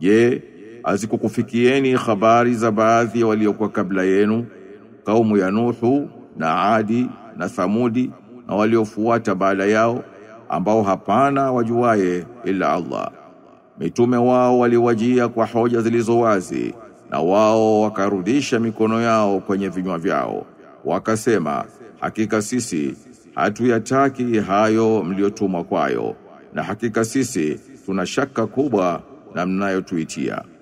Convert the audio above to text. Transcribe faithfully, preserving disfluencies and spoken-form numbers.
Je, azikukufikieni habari za baadhi waliokuwa kabla yenu, kaumu ya Nuhu na Adi na Thamudi na waliofuata baada yao, ambao hapana wajuaye ila Allah. Mitume wao waliwajia kwa hoja zilizo wazi, na wao wakarudisha mikono yao kwenye vinywa vyao, wakasema, hakika sisi hatuyataki hayo mliotumwa kwayo, na hakika sisi tuna shaka kubwa na mnayotuitia.